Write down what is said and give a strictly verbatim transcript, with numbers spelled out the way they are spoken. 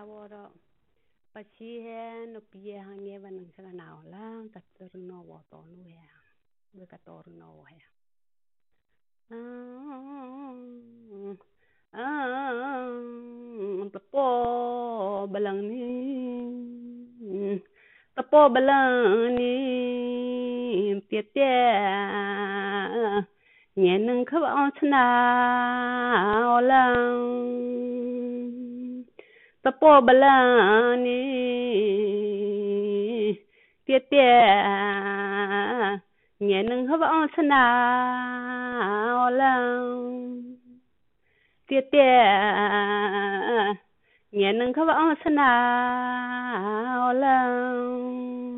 vô đó bà chi he nó bia hàng nghe và nâng sang nào lang cả tơ nó vô tổ nuôi hè với cả tổ nó hè tapo balang ni tapo balang ni tia tia nghe nâng khắp ao chna lang tapo balang ni tia tia nghe nâng khắp ao chna lang tia tia nghe nâng khắp ao chna lang